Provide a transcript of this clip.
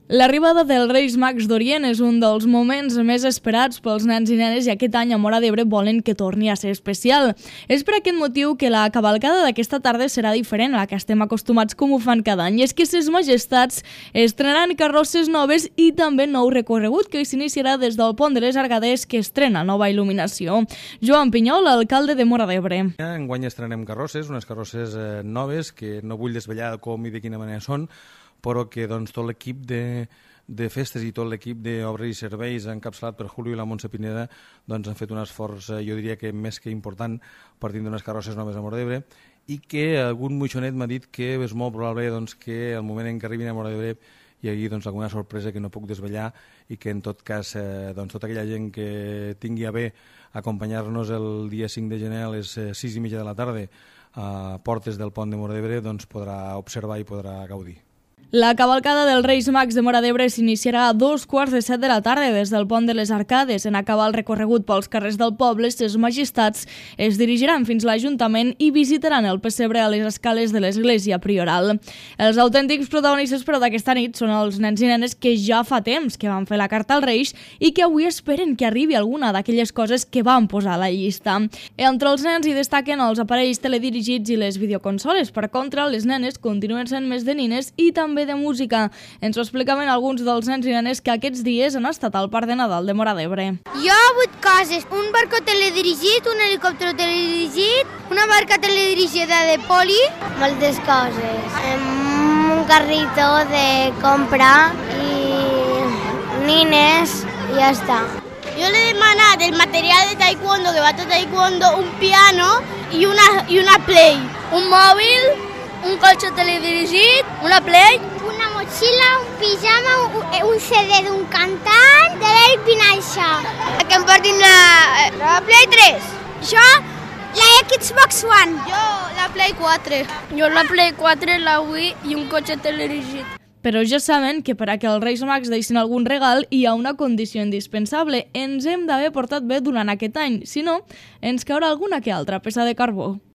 L'arribada dels Reis Mags d'Orient és un dels moments més esperats pels nens i nenes i aquest any a Móra d'Ebre volen que torni a ser especial. És per aquest motiu que la cavalcada d'aquesta tarda serà diferent a la que estem acostumats com ho fan cada any. I és que ses majestats estrenaran carrosses noves i també nou recorregut que s'iniciarà des del Pont de les Argades, que estrena nova il·luminació. Joan Pinyol, alcalde de Móra d'Ebre. Enguany estrenem carrosses, unes carrosses noves que no vull desvetllar com i de quina manera són, però que tot l'equip de festes i tot l'equip d'obres i serveis encapçalat per Julio i la Montse Pineda han fet un esforç, jo diria que més que important, per tindre unes carrosses noves a Móra d'Ebre, i que algun moixonet m'ha dit que és molt probable que al moment en què arribin a Móra d'Ebre hi hagi alguna sorpresa que no puc desvetllar i que en tot cas tota aquella gent que tingui a bé acompanyar-nos el dia 5 de gener a les 6:30 de la tarda a portes del pont de Móra d'Ebre podrà observar i podrà gaudir. La cavalcada dels Reis Mags de Móra d'Ebre s'iniciarà a 6:45 de la tarda des del Pont de les Arcades. En acabar el recorregut pels carrers del poble, ses majestats es dirigiran fins a l'Ajuntament i visitaran el pessebre a les escales de l'Església Prioral. Els autèntics protagonistes però d'aquesta nit són els nens i nenes que ja fa temps que van fer la carta als Reis i que avui esperen que arribi alguna d'aquelles coses que van posar a la llista. Entre els nens hi destaquen els aparells teledirigits i les videoconsoles. Per contra, les nenes continuen sent més de nines i també de música. Ens ho explicaven alguns dels nens i nenes que aquests dies han estat al Parc de Nadal de Móra d'Ebre. Jo he hagut coses, un barco teledirigit, un helicòpter teledirigit, una barca teledirigida de poli, moltes coses. Un carrito de compra i nines i ja està. Jo l'he demanat el material de taekwondo, que va tot taekwondo, un piano i una play, un mòbil, un cotxe teledirigit, una play, una motxilla, un pijama, un CD d'un cantant de l'Eric Vinaixa. Que em portin la Play 3. Jo, la Xbox One. Jo, la Play 4. Jo, la Play 4, la Wii i un cotxe teledirigit. Però ja saben que per a que els Reis Mags deixin algun regal hi ha una condició indispensable. Ens hem d'haver portat bé durant aquest any, si no, ens caurà alguna que altra peça de carbó.